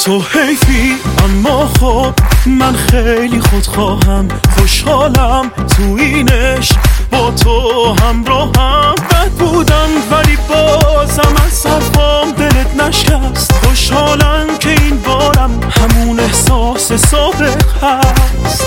تو حیفی اما خب من خیلی خودخواهم، خوشحالم تو اینش با تو همراهم. بد بودم ولی بازم از حرفام دلت نشکست، خوشحالم که این بارم همون احساس سابق هست.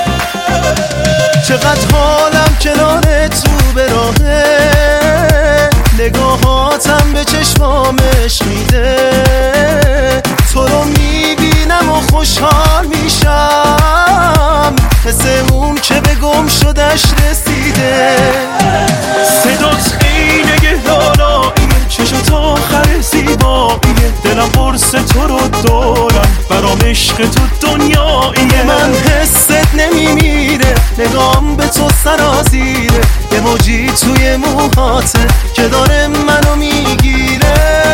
چقدر حالم کنار تو به راهه، نگاهاتم به چشمامش میده، تو رو میبینم و خوشحال میشم، مثل اون که به گم شدش رسیده. صدات عینه لالاییه، چشات آخر زیباییه، دلم قرص تو رو دارم، برام عشق تو دنیاییه. من حست نمیمیره، نگام به تو سرازیره، یه موجی توی موهاته که داره منو میگیره.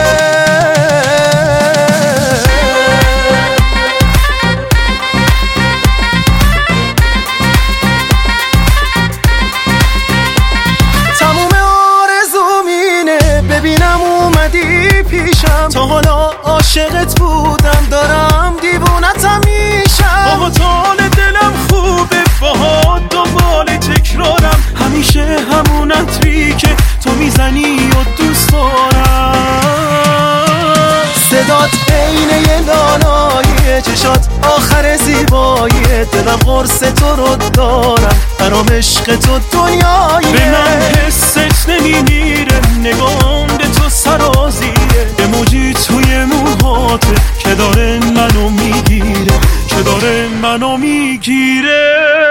تموم آرزوم اینه ببینم اومدی پیشم، تا حالا عاشقت بودم دارم دیوونتم میشم. با حال دلم خوبه باهات دنبال تکرارم، همیشه همون عطری که تو میزنی و دوست دارم. صدات عینه لالاییه، چشات آخر زیباییه، دلم قرص تو رو دارم، برام عشق تو دنیاییه. به من حست نمیمیره، نگام به تو سرازیره، یه موجی توی موهاته که داره منو میگیره، که داره منو میگیره.